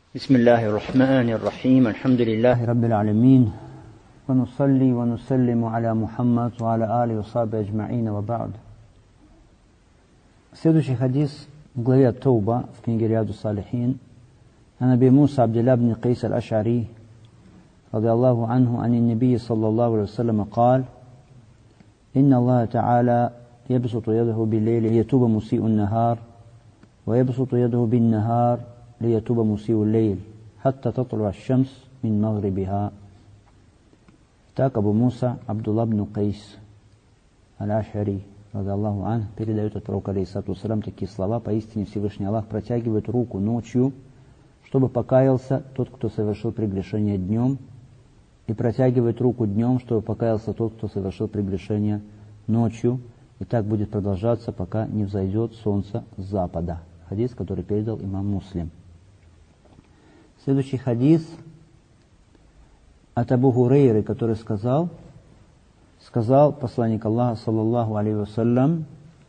بسم الله الرحمن الرحيم الحمد لله رب العالمين ونصلي ونسلم على محمد وعلى آله وصحبه أجمعين وبعد. Следующий хадис в главе Тауба в книге Рияду Салихин. عن أبي موسى عبد الله بن قيس الأشعري رضي الله عنه عن النبي صلى الله عليه وسلم قال: إن الله تعالى يبسط يده بالليل ليتوب مسيء النهار ويبسط يده بالنهار ليتوب مسيء الليل حتى تطلع الشمس من مغربها. Так Абу Муса Абдулла бн Кайс Аль-Аш'ари ради Аллаху ан передает от пророка алейхиссалату вассалям такие слова: поистине Всевышний Аллах протягивает руку ночью, чтобы покаялся тот, кто совершил прегрешение днем, и протягивает руку днем, чтобы покаялся тот, кто совершил прегрешение ночью, и так будет продолжаться, пока не взойдет солнце с запада. Хадис, который передал имам Муслим. Следующий хадис от Абу Хурейры, который сказал посланник Аллаха, саллаллаху алейхи вассалям: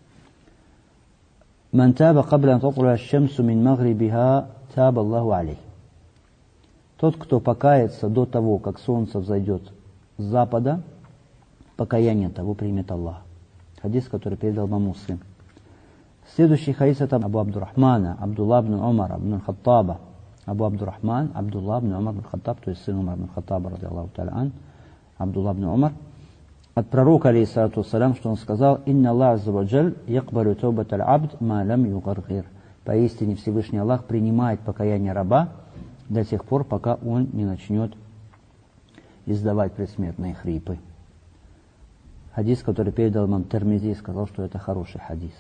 «Ман таба кабля ан татлуа аш-шамсу мин магрибиха, таба Аллаху алейх». Тот, кто покается до того, как солнце взойдет с запада, покаяние того примет Аллах. Хадис, который передал имам Муслим. Следующий хадис это Абу Абдурахмана Абдулла бн Умар бн Хаттаба. Абу Абдурахман Абдулла бн Умар бн Хаттаб, то есть сын Умар бн Хаттаба, ради Аллаху та'аля ан, Абдулла бн Умар, от пророка, алейхиссалату вассалям, что он сказал: «Инна Аллах азза ва джаль якбалю таубат аль-абд ма лам югаргир». Поистине Всевышний Аллах принимает покаяние раба до тех пор, пока он не начнет издавать предсмертные хрипы. Хадис, который передал имам Тирмизи, сказал, что это хороший хадис.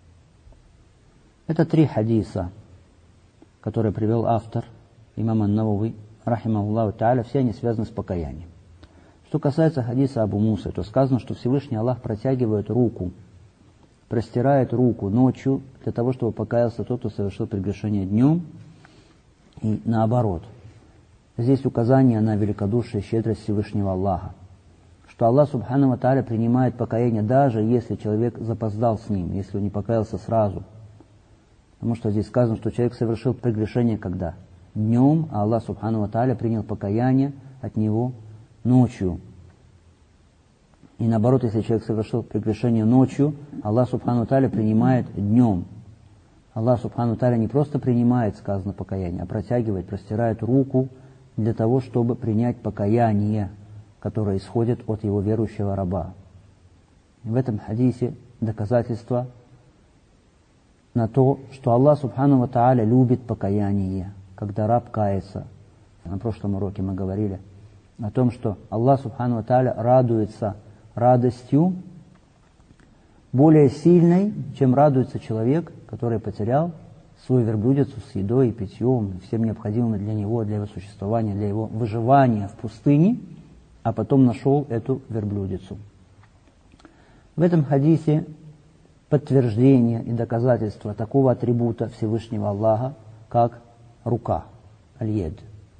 Это 3 хадиса, которые привел автор, имам ан-Навави, рахимахуллаху та'аля, все они связаны с покаянием. Что касается хадиса Абу Мусы, то сказано, что Всевышний Аллах протягивает руку, простирает руку ночью для того, чтобы покаялся тот, кто совершил прегрешение днем, и наоборот. Здесь указание на великодушие и щедрость Всевышнего Аллаха, что Аллах субхану ва тааля принимает покаяние, даже если человек запоздал с ним, если он не покаялся сразу. Потому что здесь сказано, что человек совершил прегрешение когда? Днем, а Аллах субхану ва тааля принял покаяние от него ночью. И наоборот, если человек совершил прегрешение ночью, Аллах субхану ва тааля принимает днем. Аллах субхану ва тааля не просто принимает, сказано, покаяние, а протягивает, простирает руку для того, чтобы принять покаяние, которое исходит от его верующего раба. В этом хадисе доказательство на то, что Аллах субхану ва тааля любит покаяние, когда раб кается. На прошлом уроке мы говорили о том, что Аллах субхану ва тааля радуется радостью более сильной, чем радуется человек, который потерял свою верблюдицу с едой и питьем, всем необходимым для него, для его существования, для его выживания в пустыне, а потом нашел эту верблюдицу. В этом хадисе подтверждение и доказательство такого атрибута Всевышнего Аллаха, как рука, аль-яд.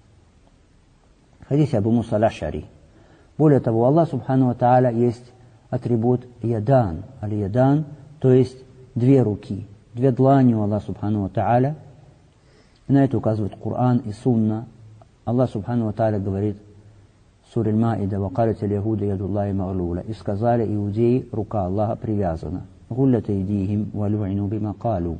В хадисе Абу Муса Аль-Аш'ари. Более того, Аллах субхану ва тааля есть атрибут ядан, аль-ядан, то есть 2 руки, 2 длани у Аллаха субхану ва тааля. И на это указывает Коран и Сунна. Аллах субхану ва тааля говорит в суре Аль-Маида: «Вакалят аль-яхуда ядуллахи маглула». И сказали иудеи: рука Аллаха привязана. «Гуллят айдихим ва лю'ину бима калу».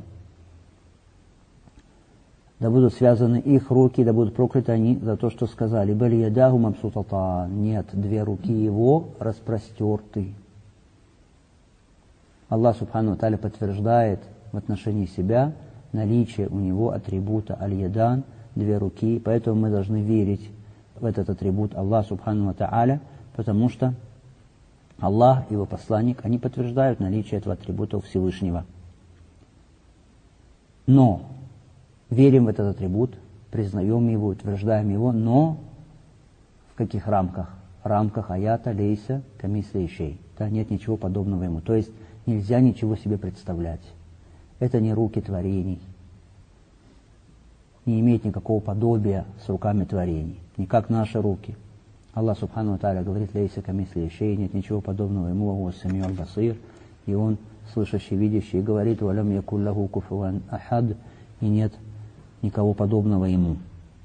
Да будут связаны их руки, да будут прокляты они за то, что сказали. «Баль ядаху мабсутатан». Нет, 2 руки его распростерты. Аллах субхану ва тааля подтверждает в отношении себя наличие у него атрибута аль-ядан, 2 руки, поэтому мы должны верить в этот атрибут Аллах субхану ва тааля, потому что Аллах и его посланник, они подтверждают наличие этого атрибута у Всевышнего. Но верим в этот атрибут, признаем его, утверждаем его, но в каких рамках? В рамках аята лейса камисли шей. Да, нет ничего подобного ему. То есть нельзя ничего себе представлять. Это не руки творений. Не имеет никакого подобия с руками творений. Не как наши руки. Аллах субхану ва тааля говорит: лейса камисли шей, нет ничего подобного ему, ва сами'уль басир, и он слышащий, видящий, и говорит: валям якуль лаху куфуан ахад, и нет никого подобного ему.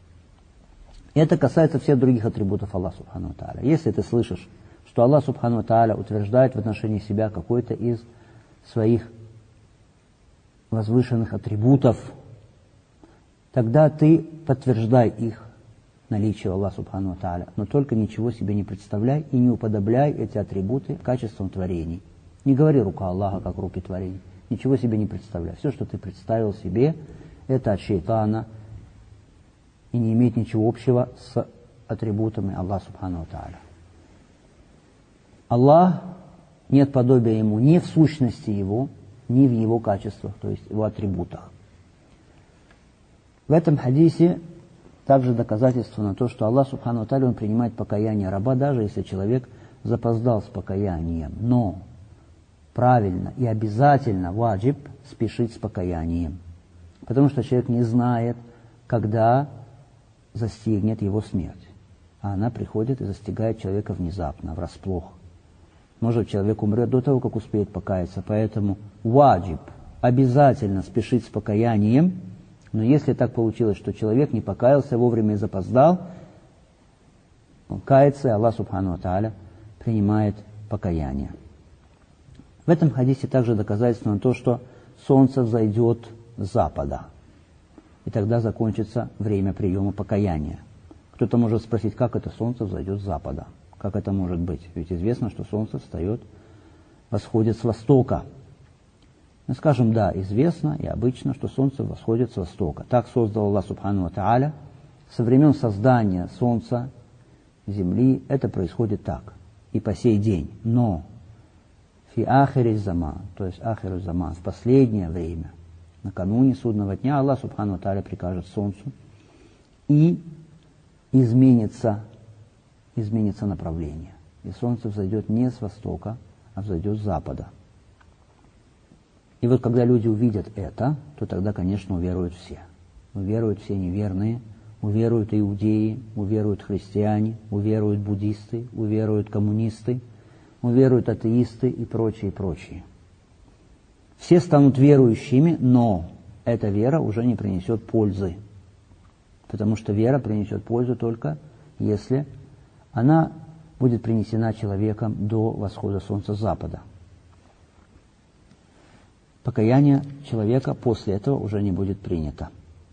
И это касается всех других атрибутов Аллаха Субхану ва Тааля. Если ты слышишь, что Аллах Субхану ва Тааля утверждает в отношении себя какой-то из своих возвышенных атрибутов, тогда ты подтверждай их наличие Аллаха Субхану ва Тааля, но только ничего себе не представляй и не уподобляй эти атрибуты качествам творений. Не говори рука Аллаха, как руки творений. Ничего себе не представляй. Все, что ты представил себе, это от шейтана и не имеет ничего общего с атрибутами Аллаха Субхану ва Тааля. Аллах, нет подобия Ему ни в сущности Его, ни в Его качествах, то есть Его атрибутах. В этом хадисе также доказательство на то, что Аллах Субхану ва Тааля, Он принимает покаяние раба, даже если человек запоздал с покаянием. Но правильно и обязательно ваджиб спешить с покаянием. Потому что человек не знает, когда застигнет его смерть. А она приходит и застигает человека внезапно, врасплох. Может, человек умрет до того, как успеет покаяться. Поэтому ваджиб обязательно спешить с покаянием. Но если так получилось, что человек не покаялся вовремя и запоздал, он кается, и Аллах Субхану ва Тааля принимает покаяние. В этом хадисе также доказательство на то, что солнце взойдет с запада. И тогда закончится время приема покаяния. Кто-то может спросить, как это солнце взойдет с запада? Как это может быть? Ведь известно, что солнце восходит с востока. Мы скажем, да, известно и обычно, что солнце восходит с востока. Так создал Аллах Субхану ва Тааля. Со времен создания солнца, земли, это происходит так. И по сей день. Но фи ахири заман, то есть ахиру заман, в последнее время, накануне судного дня, Аллах Субхану ва Тааля прикажет солнцу, и изменится направление. И солнце взойдет не с востока, а взойдет с запада. И вот когда люди увидят это, то тогда, конечно, уверуют все. Уверуют все неверные, уверуют иудеи, уверуют христиане, уверуют буддисты, уверуют коммунисты, уверуют атеисты и прочие, прочие. Все станут верующими, но эта вера уже не принесет пользы. Потому что вера принесет пользу только если она будет принесена человеком до восхода солнца с запада. Покаяние человека после этого уже не будет принято.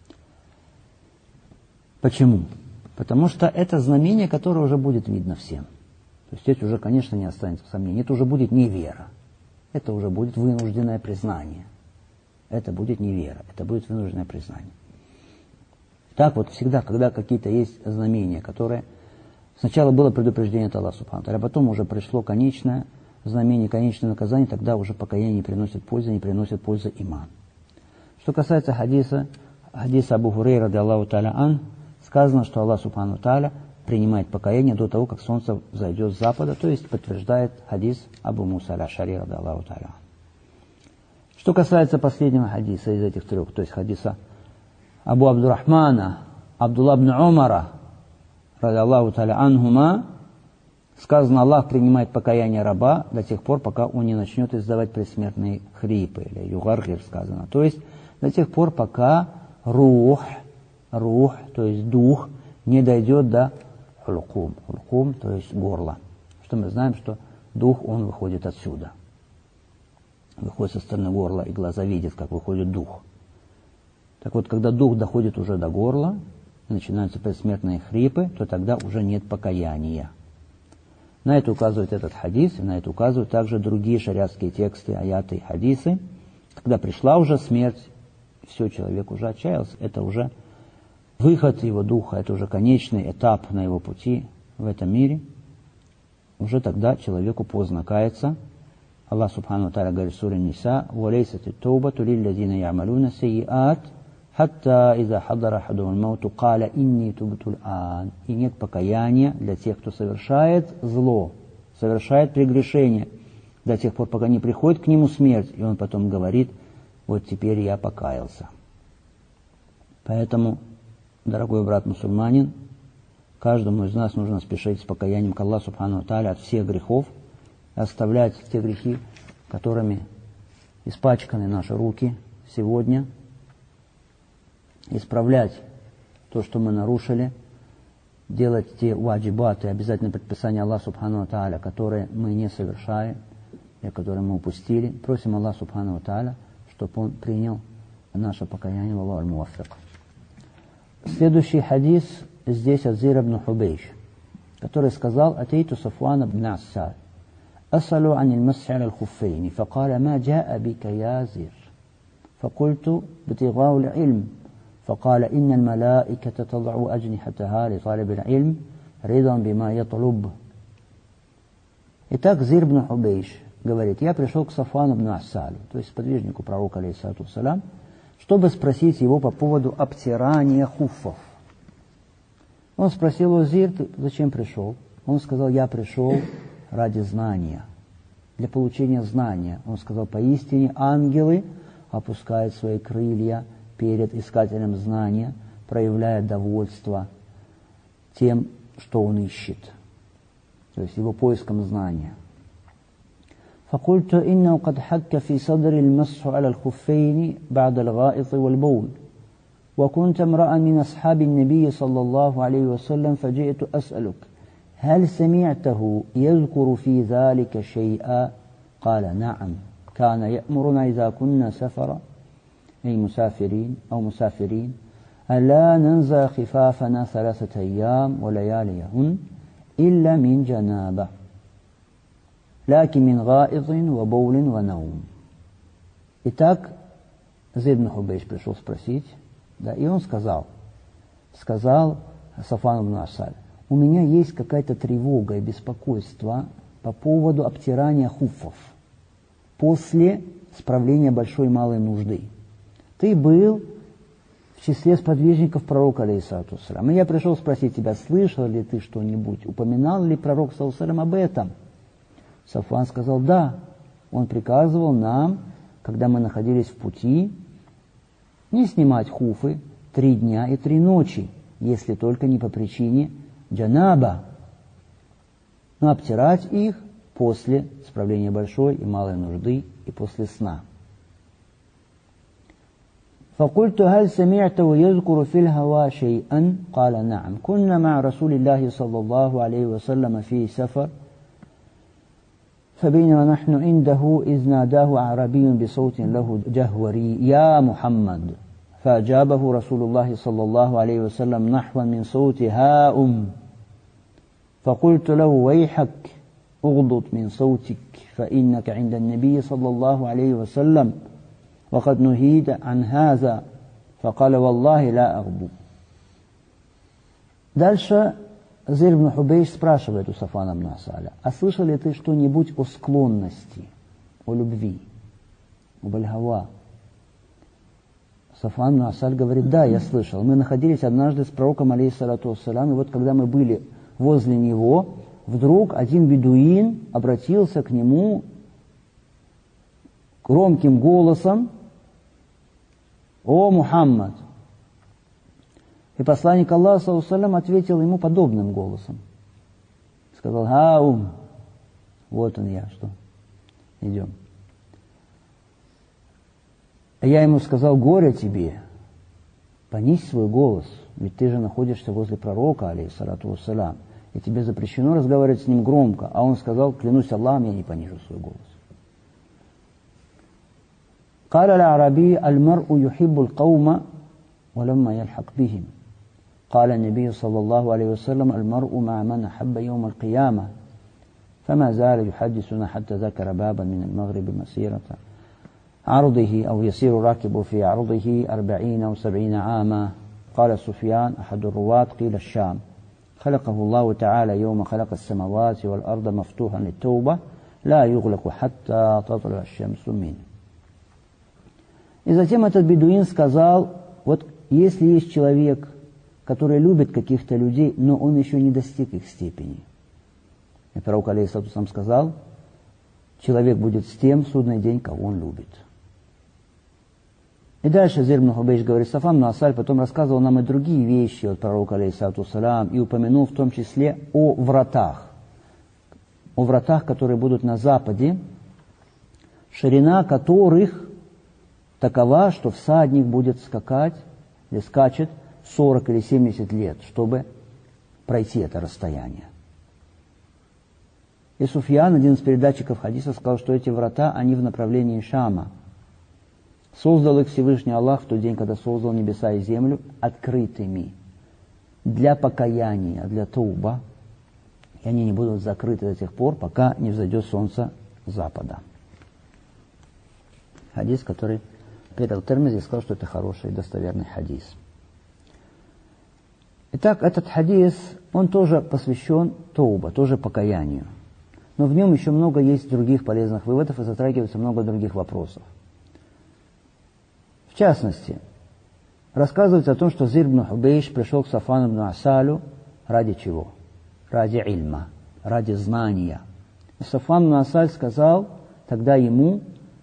Почему? Потому что это знамение, которое уже будет видно всем. То есть здесь уже, конечно, не останется сомнений. Это уже будет не вера. Это уже будет вынужденное признание. Это будет не вера. Это будет вынужденное признание. Так вот всегда, когда какие-то есть знамения, которые... Сначала было предупреждение от Аллаха Субхану ва Тааля, а потом уже пришло конечное знамение, конечное наказание, тогда уже покаяние не приносит пользы, не приносит пользы иман. Что касается хадиса Абу Хурейра, ради Аллаху Тааля ан, сказано, что Аллах Субхану ва Тааля принимает покаяние до того, как солнце взойдет с запада, то есть подтверждает хадис Абу Муса аль-Аш'ари, ради Аллаху Тааля ан. Что касается последнего хадиса из этих трех, то есть хадиса Абу Абдурахмана, Абдулла ибн Умара, ради Аллаху Тааля анхума, сказано, Аллах принимает покаяние раба до тех пор, пока он не начнет издавать предсмертные хрипы, или югаргир сказано. То есть до тех пор, пока рух, то есть дух, не дойдет до хулкум, то есть горло. Что мы знаем, что дух, он выходит отсюда. Выходит со стороны горла, и глаза видят, как выходит дух. Так вот, когда дух доходит уже до горла, и начинаются предсмертные хрипы, то тогда уже нет покаяния. На это указывает этот хадис, и на это указывают также другие шариатские тексты, аяты и хадисы. Когда пришла уже смерть, все, человек уже отчаялся, это уже выход его духа, это уже конечный этап на его пути в этом мире. Уже тогда человеку поздно каяться. Аллах Субхану ва Тааля говорит в суре Ниса: «Валейсат ат-таубату лилладзина я'малуна сайиат, хатта иза хадара ахадухумул мауту каля инни тубту аль-ан». И нет покаяния для тех, кто совершает зло, совершает прегрешение, до тех пор, пока не приходит к нему смерть, и он потом говорит: вот теперь я покаялся. Поэтому, дорогой брат мусульманин, каждому из нас нужно спешить с покаянием к Аллаху Субхану ва Тааля от всех грехов, оставлять те грехи, которыми испачканы наши руки сегодня, исправлять то, что мы нарушили, делать те ваджибаты, обязательные предписания Аллаха Субхану ва Тааля, которые мы не совершаем, и которые мы упустили. Просим Аллаха Субхану ва Тааля, чтобы Он принял наше покаяние. Валлаху аль-муаффик. Следующий хадис здесь от Зир ибн Хубейш, который сказал: «Атейту Сафван ибн Ассаль, асалу ани аль-масхи аля аль-хуффейни, факаля ма джаа бика я Зир, факульту бтигау аль-илм, فقال إن الملائكة تضع أجنحتها لطالب العلم رضا بما يطلب». Итак, Зир ибн Хубейш говорит: я пришел к Сафвану ибн Ассалю, то есть сподвижнику пророка, алейхиссалату вассалям, чтобы спросить его по поводу обтирания хуффов. Он спросил: о Зир, ты зачем пришел? Он сказал: я пришел ради знания, для получения знания. Он сказал: поистине ангелы опускают свои крылья перед искателем знания, проявляя довольство тем, что он ищет, то есть его поиском знания. فقلت إنه قد حك في صدر المسح على الخفين بعد الغائط والبول وكنت امرأ من أصحاب النبي صلى الله عليه وسلم فجئت أسألك هل سمعته يذكر في ذلك شيئا؟ قال: نعم، كان يأمرنا إذا كنا سفرا، أي مسافرين أو مسافرين، ألا ننزع خفافنا 3 أيام ولياليهن إلا من جنابة لكن من غائط وبول ونوم. Итак, Зир ибн Хубейш пришел спросить, да, и он сказал Сафвану ибн Ассаль: у меня есть какая-то тревога и беспокойство по поводу обтирания хуффов после справления большой и малой нужды. Ты был в числе сподвижников пророка, алейхиссалату вассалям. И я пришел спросить тебя: слышал ли ты что-нибудь, упоминал ли пророк, саллаллаху алейхи ва саллям, об этом? Сафван сказал: да, он приказывал нам, когда мы находились в пути, не снимать хуфы 3 дня и 3 ночи, если только не по причине джанаба, но обтирать их после справления большой и малой нужды и после сна. فقلت: هل سمعته يذكر في الهوى شيئا؟ قال: نعم، كنا مع رسول الله صلى الله عليه وسلم في سفر فبينما نحن عنده إذ ناداه أعرابي بصوت له جهوري: يا محمد، فأجابه رسول الله صلى الله عليه وسلم نحوا من صوت هاؤم، فقلت له: ويحك، اغضض من صوتك فإنك عند النبي صلى الله عليه وسلم وقد نهيت عن هذا، فقال: والله لا أغضب. Дальше Зир ибн Хубейш спрашивает у Сафвана ибн Ассаля: а слышал ли ты что-нибудь о склонности, о любви, об аль-гава? Сафван ибн Ассаль говорит: да, я слышал. Мы находились однажды с пророком, алейхиссалату вассалям, и вот когда мы были возле него, вдруг один бедуин обратился к нему громким голосом: «О Мухаммад!» И посланник Аллаха, саллаллаху алейхи ва саллям, ответил ему подобным голосом. Сказал: «Хаум!» Вот он я, что? Идем. А я ему сказал: «Горе тебе, понизь свой голос, ведь ты же находишься возле пророка, алейхиссалату вассалям, и тебе запрещено разговаривать с ним громко». А он сказал: «Клянусь Аллахом, я не понижу свой голос». قال الأعرابي: المرء يحب القوم ولما يلحق بهم. قال النبي صلى الله عليه وسلم: المرء مع من أحب يوم القيامة. فما زال يحدثنا حتى ذكر بابا من المغرب مسيرة عرضه أو يسير راكب في عرضه 40 أو 70 عاما. قال سفيان أحد الرواة: قيل الشام. خلقه الله تعالى يوم خلق السماوات والأرض مفتوحا للتوبة لا يغلق حتى تطلع الشمس منه. И затем этот бедуин сказал: вот если есть человек, который любит каких-то людей, но он еще не достиг их степени. И пророк, алейхиссалату вассалям, сказал: человек будет с тем в судный день, кого он любит. И дальше Зир ибн Хубейш говорит: Сафван ибн Ассаль потом рассказывал нам и другие вещи от пророка, алейхиссалату вассалям, и упомянул в том числе о вратах, которые будут на западе, ширина которых такова, что всадник будет скакать или скачет 40 или 70 лет, чтобы пройти это расстояние. И Суфьян, один из передатчиков хадиса, сказал, что эти врата, они в направлении Шама. Создал их Всевышний Аллах в тот день, когда создал небеса и землю, открытыми для покаяния, для тауба. И они не будут закрыты до тех пор, пока не взойдет солнце запада. Хадис, который передал Тирмизи, сказал, что это хороший и достоверный хадис. Итак, этот хадис, он тоже посвящен тауба, тоже покаянию. Но в нем еще много есть других полезных выводов и затрагивается много других вопросов. В частности, рассказывается о том, что Зир ибн Хубейш пришел к Сафану ибн Асалю ради чего? Ради ильма, ради знания. И Сафан ибн Асаль сказал тогда ему,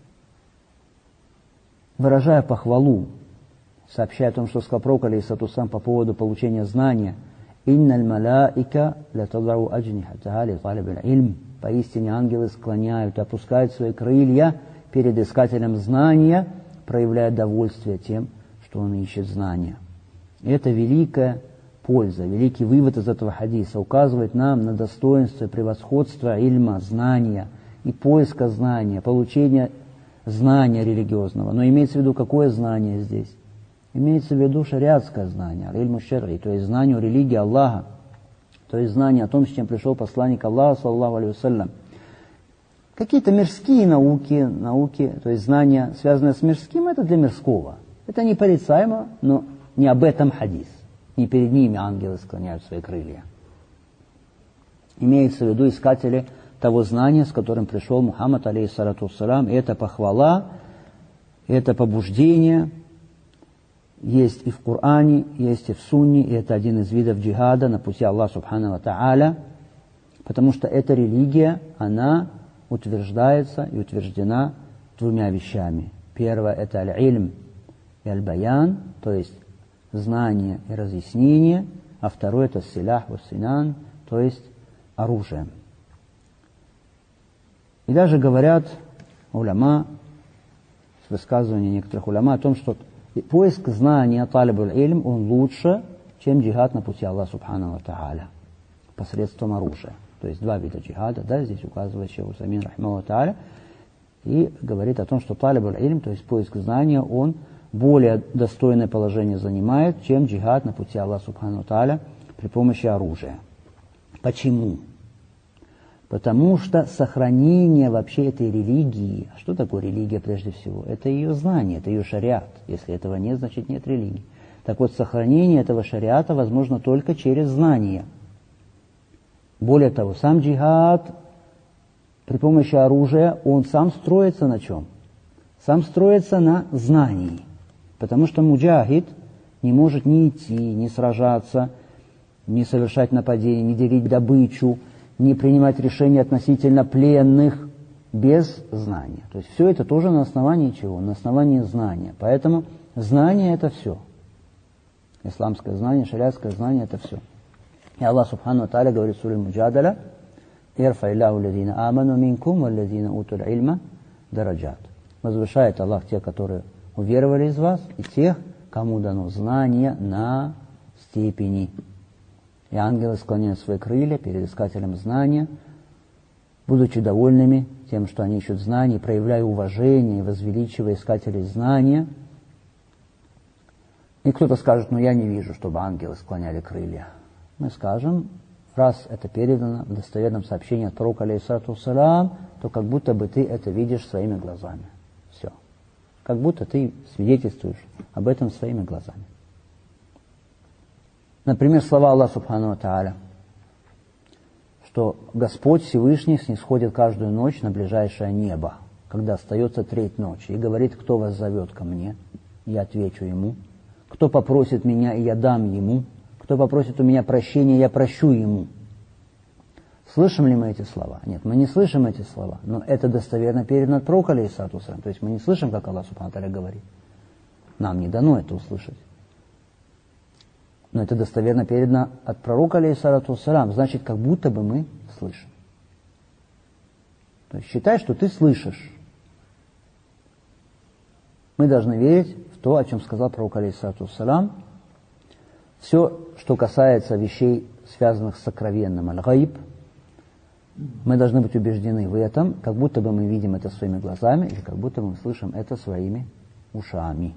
выражая похвалу, сообщая о том, что сказал пророк алейхиссалату вассалям по поводу получения знания, «Инналь малаика латадрау аджнихатаха ли талиб аль-илм». Поистине ангелы склоняют и опускают свои крылья перед искателем знания, проявляя довольствие тем, что он ищет знания. И это великая польза, великий вывод из этого хадиса указывает нам на достоинство и превосходство ильма, знания и поиска знания, получения знания религиозного. Но имеется в виду, какое знание здесь? Имеется в виду шариатское знание, аль-ильму шар'и, то есть знание о религии Аллаха, то есть знание о том, с чем пришел посланник Аллаха, саллаллаху алейхи вассалям. Какие-то мирские науки, то есть знания, связанные с мирским, это для мирского. Это непорицаемо, но не об этом хадис. Не перед ними ангелы склоняют свои крылья. Имеется в виду искатели того знания, с которым пришел Мухаммад, алейхиссалату вассалям. И это похвала, это побуждение есть и в Коране, есть и в Сунне, и это один из видов джихада на пути Аллаха субхану ва тааля, потому что эта религия, она утверждается и утверждена двумя вещами. Первое – это аль-ильм и аль-баян, то есть знание и разъяснение, а второе – это силах ва синан, то есть оружие. И даже говорят уляма, высказывания некоторых уляма о том, что поиск знания талибуль ильм, он лучше, чем джихад на пути Аллаха субхану ва тааля, посредством оружия. То есть два вида джихада, да, здесь указывает шейх Усаймин рахимахуллаху тааля, и говорит о том, что талибуль ильм, то есть поиск знания, он более достойное положение занимает, чем джихад на пути Аллаха субхану ва тааля при помощи оружия. Почему? Потому что сохранение вообще этой религии, а что такое религия прежде всего? Это ее знание, это ее шариат. Если этого нет, значит нет религии. Так вот, сохранение этого шариата возможно только через знание. Более того, сам джихад при помощи оружия, он сам строится на чем? Сам строится на знании. Потому что муджахид не может ни идти, ни сражаться, ни совершать нападения, ни делить добычу, не принимать решения относительно пленных без знания. То есть все это тоже на основании чего? На основании знания. Поэтому знание – это все. Исламское знание, шариатское знание – это все. И Аллах субхану ва тааля говорит в суре Муджадала: «Ирфа илляху лазина аману минкум валлазина утуль ильма дараджат». Возвышает Аллах тех, которые уверовали из вас, и тех, кому дано знание на степени. И ангелы склоняют свои крылья перед искателем знания, будучи довольными тем, что они ищут знания, проявляя уважение, возвеличивая искателей знания. И кто-то скажет: я не вижу, чтобы ангелы склоняли крылья. Мы скажем, раз это передано в достоверном сообщении от пророка алейхиссалату вассалям, то как будто бы ты это видишь своими глазами. Все. Как будто ты свидетельствуешь об этом своими глазами. Например, слова Аллаха субхану ва тааля, что Господь Всевышний снисходит каждую ночь на ближайшее небо, когда остается треть ночи, и говорит: кто вас зовет ко мне, я отвечу ему, кто попросит меня, и я дам ему, кто попросит у меня прощения, я прощу ему. Слышим ли мы эти слова? Нет, мы не слышим эти слова, но это достоверно передано от пророка алейхиссалату вассалям. То есть мы не слышим, как Аллах субхану ва тааля говорит. Нам не дано это услышать. Но это достоверно передано от пророка алейхиссалату вассалям, значит, как будто бы мы слышим. То есть считай, что ты слышишь. Мы должны верить в то, о чем сказал пророк алейхиссалату вассалям. Все, что касается вещей, связанных с сокровенным, аль-гайб. Мы должны быть убеждены в этом, как будто бы мы видим это своими глазами, или как будто мы слышим это своими ушами.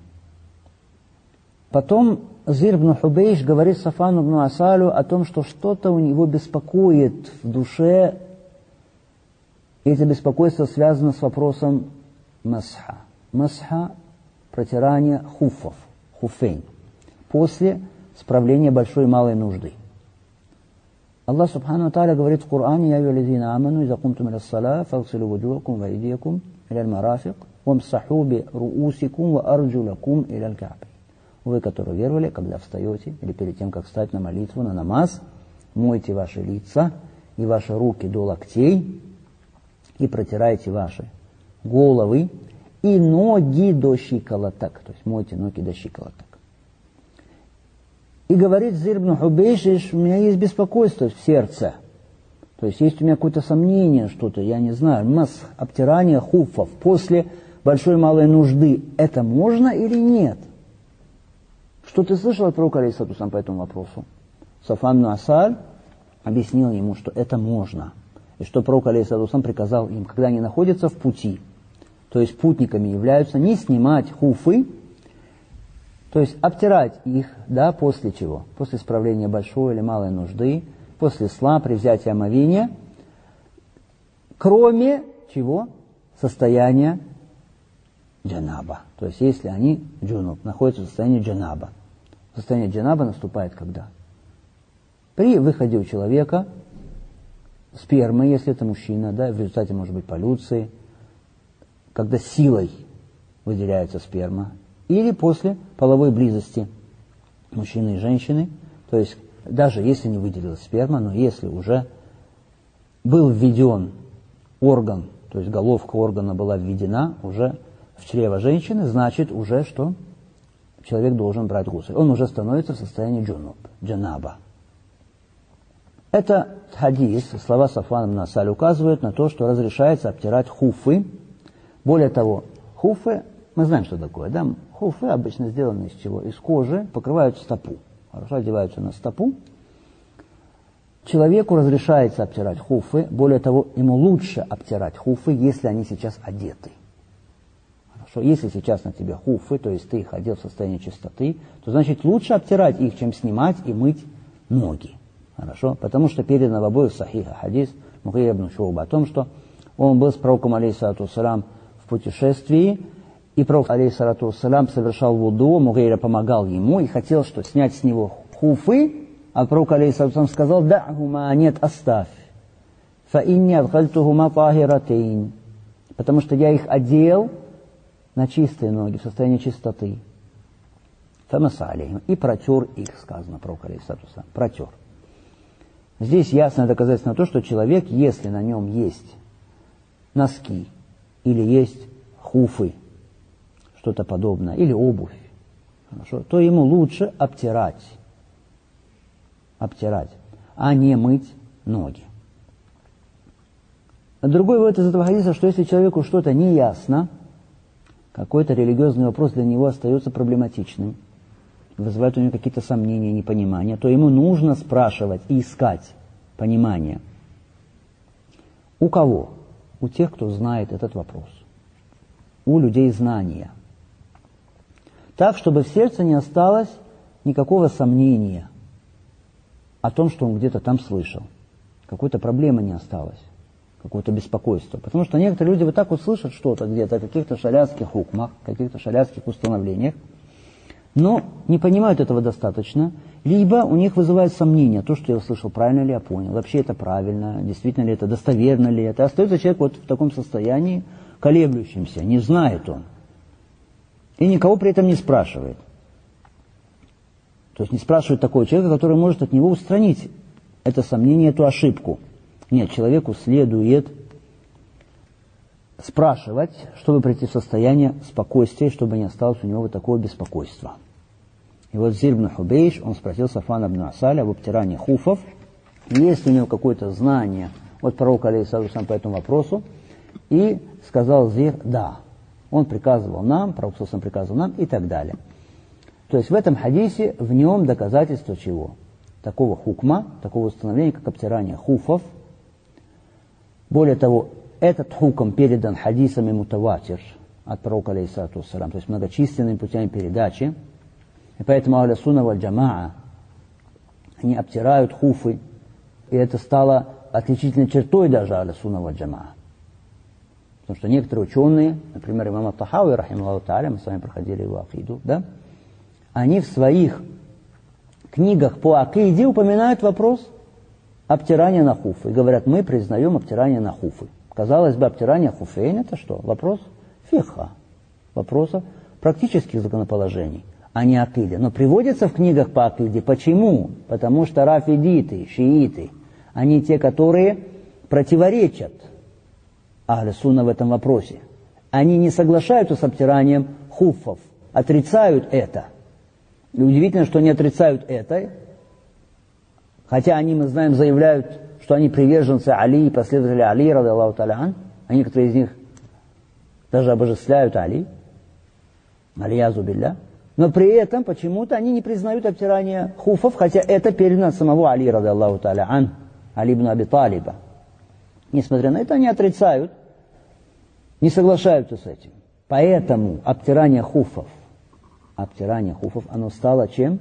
Потом Зир ибн Хубейш говорит Сафану ибн Асалю о том, что что-то у него беспокоит в душе, и это беспокойство связано с вопросом масха. Масха – протирание хуфов, хуфейн, после справления большой и малой нужды. Аллах Субхану ва Тааля говорит в Коране: «Я юллазина аману, иза кумтум иля ссала, фагсилу вуджухакум ва айдиякум иля аль-марафиq, вамсаху би руусикум ва арджулакум иля аль-ка'б». Вы, которые веровали, когда встаете, или перед тем, как встать на молитву, на намаз, мойте ваши лица и ваши руки до локтей, и протирайте ваши головы и ноги до щиколоток. То есть мойте ноги до щиколоток. И говорит Зир ибн Хубейш: у меня есть беспокойство в сердце. То есть есть у меня какое-то сомнение, что-то, я не знаю, обтирание хуфов после большой и малой нужды. Это можно или нет? Что ты слышал от пророка алейхиссалату вассалям по этому вопросу? Сафан ибн Асаль объяснил ему, что это можно. И что пророк алейхиссалату вассалям приказал им, когда они находятся в пути, то есть путниками являются, не снимать хуфы, то есть обтирать их, да, после чего? После справления большой или малой нужды, после сла, при взятии омовения, кроме чего? Состояния джанаба. То есть если они, джунуб, находятся в состоянии джанаба. Состояние джанаба наступает когда? При выходе у человека спермы, если это мужчина, да, в результате может быть полюции, когда силой выделяется сперма, или после половой близости мужчины и женщины, то есть даже если не выделилась сперма, но если уже был введен орган, то есть головка органа была введена уже в чрево женщины, значит уже что человек должен брать гусль. Он уже становится в состоянии джанаба. Это хадис, слова Сафана ибн Асаль указывают на то, что разрешается обтирать хуфы. Более того, хуфы, мы знаем, что такое, да? Хуфы обычно сделаны из чего? Из кожи, покрывают стопу. Хорошо, одеваются на стопу. Человеку разрешается обтирать хуфы. Более того, ему лучше обтирать хуфы, если они сейчас одеты. Хорошо, если сейчас на тебе хуфы, то есть ты их одел в состоянии чистоты, то значит лучше обтирать их, чем снимать и мыть ноги. Хорошо, потому что передано в обоих сахихах хадис Мугира ибн Шу'ба о том, что он был с пророком алейхиссалату вассалям в путешествии, и пророк алейхиссалату вассалям совершал вуду, Мугира помогал ему и хотел что снять с него хуфы, а пророк алейхиссалату вассалям сказал: «Дa'хума, нет, оставь, фа инни адхальтухума тахиратейн», потому что я их одел на чистые ноги, в состоянии чистоты. Фамаса алейхим, и протер их, сказано пророк алейхиссалату вассалям, протер. Здесь ясное доказательство на то, что человек, если на нем есть носки, или есть хуфы, что-то подобное, или обувь, хорошо, то ему лучше обтирать, а не мыть ноги. Другой вывод из этого хадиса, что если человеку что-то не ясно, какой-то религиозный вопрос для него остается проблематичным, вызывает у него какие-то сомнения, непонимания, то ему нужно спрашивать и искать понимание. У кого? У тех, кто знает этот вопрос. У людей знания. Так, чтобы в сердце не осталось никакого сомнения о том, что он где-то там слышал. Какой-то проблемы не осталось, какое-то беспокойство. Потому что некоторые люди вот так вот слышат что-то где-то о каких-то шариатских хукмах, каких-то шариатских установлениях, но не понимают этого достаточно, либо у них вызывает сомнение, то, что я услышал, правильно ли я понял, вообще это правильно, действительно ли это, достоверно ли это. Остается человек вот в таком состоянии, колеблющимся, не знает он. И никого при этом не спрашивает. То есть не спрашивает такого человека, который может от него устранить это сомнение, эту ошибку. Нет, человеку следует спрашивать, чтобы прийти в состояние спокойствия, чтобы не осталось у него вот такого беспокойства. И вот Зир ибн Хубейш, он спросил Сафана ибн Асаля об обтирании хуфов, есть ли у него какое-то знание от пророка алейхиссалату вассалям по этому вопросу, и сказал Зир: да, он приказывал нам, пророк саллаллаху алейхи ва саллям приказывал нам и так далее. То есть в этом хадисе, в нем доказательство чего? такого хукма, такого установления, как обтирание хуфов. Более того, этот хукм передан хадисами мутаватир от пророка, алейхиссалату вассалям, то есть многочисленными путями передачи. И поэтому ахлю сунна валь джамаа, они обтирают хуфы, и это стало отличительной чертой даже ахлю сунна валь джамаа. Потому что некоторые ученые, например, имам ат-Тахави, рахималлаху тааля, мы с вами проходили его акиду, да, они в своих книгах по акиде упоминают вопрос обтирания на хуфы. И говорят, мы признаем обтирание на хуфы. Казалось бы, обтирание хуфейн это что? Вопрос фиха, вопроса практических законоположений, а не акиды. Но приводится в книгах по акиде. Почему? Потому что рафидиты, шииты, они те, которые противоречат ахлю сунна в этом вопросе. Они не соглашаются с обтиранием хуфов, отрицают это. И удивительно, что они отрицают это, хотя они, мы знаем, заявляют, что они приверженцы Али и последователи Али, ради Аллаху та'аля ан, а некоторые из них даже обожествляют Али, алиязу билля, но при этом почему-то они не признают обтирание хуфов, хотя это передано от самого Али, ради Аллаху та'аля ан, Али ибн Аби Талиба. Несмотря на это, они отрицают, не соглашаются с этим. Поэтому обтирание хуфов, оно стало чем?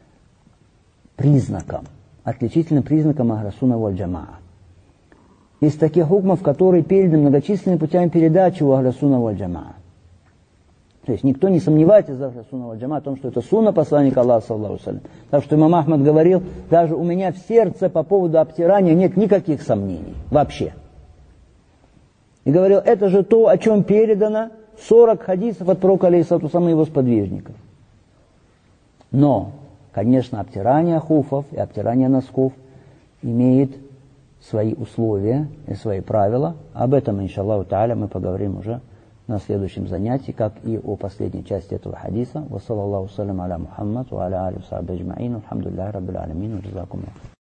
Признаком, отличительным признаком ахлю сунна валь джамаа. Из таких хукмов, которые переданы многочисленными путями передачи у ахлю сунна валь джамаа. То есть никто не сомневается за ахлю сунна валь джамаа о том, что это сунна посланника Аллаха, саллаллаху алейхи ва саллям. Так что имам Ахмад говорил, даже у меня в сердце по поводу обтирания нет никаких сомнений вообще. И говорил, это же то, о чем передано 40 хадисов от пророка, алейхиссалату вассалям, и его сподвижников. Но, конечно, обтирание хуфов и обтирание носков имеет свои условия и свои правила. Об этом, иншаллаху тааля, мы поговорим уже на следующем занятии, как и о последней части этого хадиса. Ва саллаллаху салям аля Мухаммад, ва аля али ва сахби аджмаин, алхамдулиллахи раббил алямин, ва джазакумуллах.